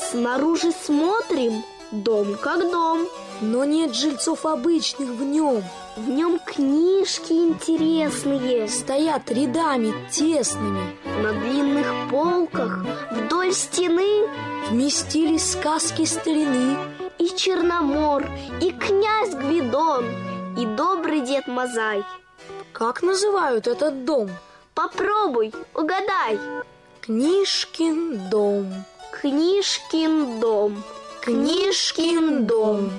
Снаружи смотрим, дом как дом, но нет жильцов обычных в нем. В нем книжки интересные стоят рядами тесными. На длинных полках вдоль стены вместились сказки старины. И Черномор, и князь Гвидон, и добрый дед Мазай. Как называют этот дом? Попробуй, угадай. Книжкин дом. Книжкин дом. Книжкин дом.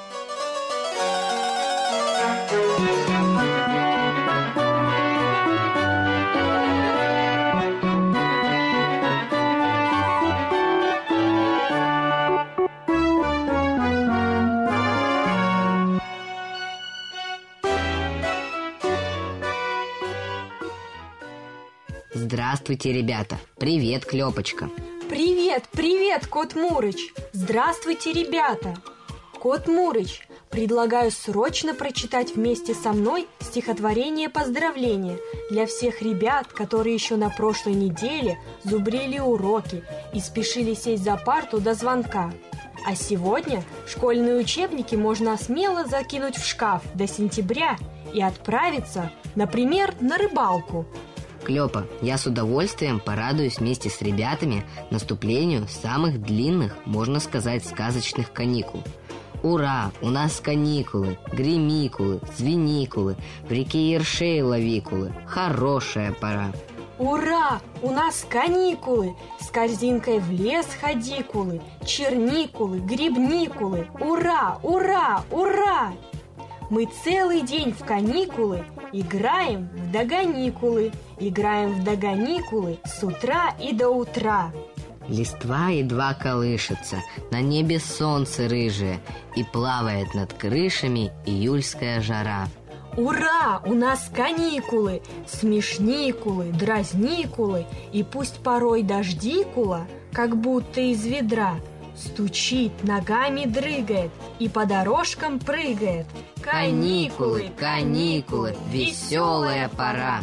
Здравствуйте, ребята! Привет, Клёпочка! Привет, привет, Кот Мурыч! Здравствуйте, ребята! Кот Мурыч, предлагаю срочно прочитать вместе со мной стихотворение поздравления для всех ребят, которые еще на прошлой неделе зубрили уроки и спешили сесть за парту до звонка. А сегодня школьные учебники можно смело закинуть в шкаф до сентября и отправиться, например, на рыбалку. Клёпа, я с удовольствием порадуюсь вместе с ребятами наступлению самых длинных, можно сказать, сказочных каникул. Ура! У нас каникулы, гремикулы, звеникулы, в реке ершей ловикулы. Хорошая пора. Ура! У нас каникулы, с корзинкой в лес ходикулы, черникулы, грибникулы. Ура! Ура! Ура! Мы целый день в каникулы играем в догоникулы. Играем в догоникулы с утра и до утра. Листва едва колышется, на небе солнце рыжее, и плавает над крышами июльская жара. Ура! У нас каникулы, смешникулы, дразникулы, и пусть порой дождикула, как будто из ведра, стучит, ногами дрыгает и по дорожкам прыгает. Каникулы, каникулы, веселая пора.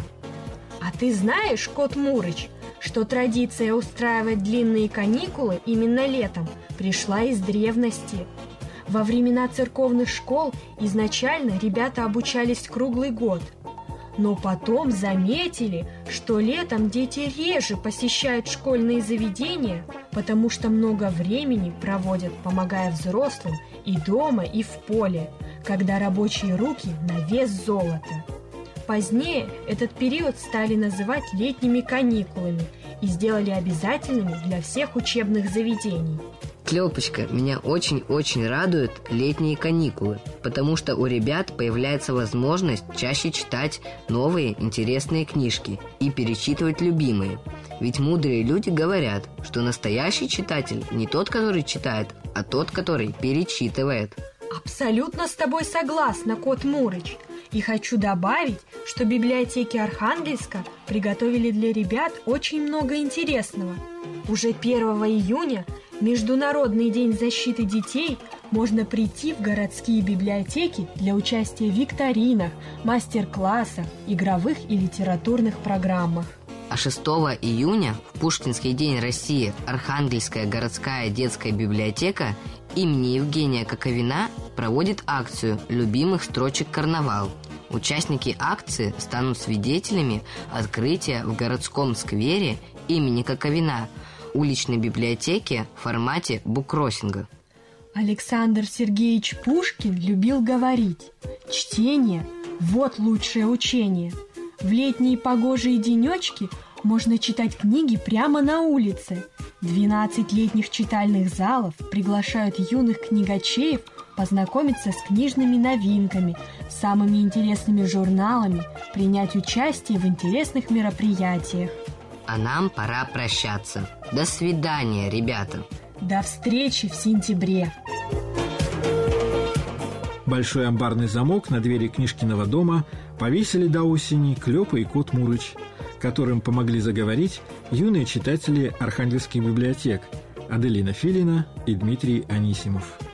А ты знаешь, Кот Мурыч, что традиция устраивать длинные каникулы именно летом пришла из древности? Во времена церковных школ изначально ребята обучались круглый год. Но потом заметили, что летом дети реже посещают школьные заведения, потому что много времени проводят, помогая взрослым и дома, и в поле, когда рабочие руки на вес золота. Позднее этот период стали называть летними каникулами и сделали обязательными для всех учебных заведений. Клёпочка, меня очень-очень радуют летние каникулы, потому что у ребят появляется возможность чаще читать новые интересные книжки и перечитывать любимые. Ведь мудрые люди говорят, что настоящий читатель не тот, который читает, а тот, который перечитывает. Абсолютно с тобой согласна, Кот Мурыч. И хочу добавить, что библиотеки Архангельска приготовили для ребят очень много интересного. Уже 1 июня, Международный день защиты детей, можно прийти в городские библиотеки для участия в викторинах, мастер-классах, игровых и литературных программах. А 6 июня в Пушкинский день России Архангельская городская детская библиотека имени Евгения Коковина проводит акцию любимых строчек «Карнавал». Участники акции станут свидетелями открытия в городском сквере имени Коковина уличной библиотеки в формате буккроссинга. Александр Сергеевич Пушкин любил говорить: «Чтение – вот лучшее учение». В летние погожие денечки можно читать книги прямо на улице. 12 летних читальных залов приглашают юных книгачеев познакомиться с книжными новинками, самыми интересными журналами, принять участие в интересных мероприятиях. А нам пора прощаться. До свидания, ребята. До встречи в сентябре. Большой амбарный замок на двери Книжкиного дома повесили до осени Клёпа и Кот Мурыч, которым помогли заговорить юные читатели Архангельских библиотек Аделина Филина и Дмитрий Анисимов.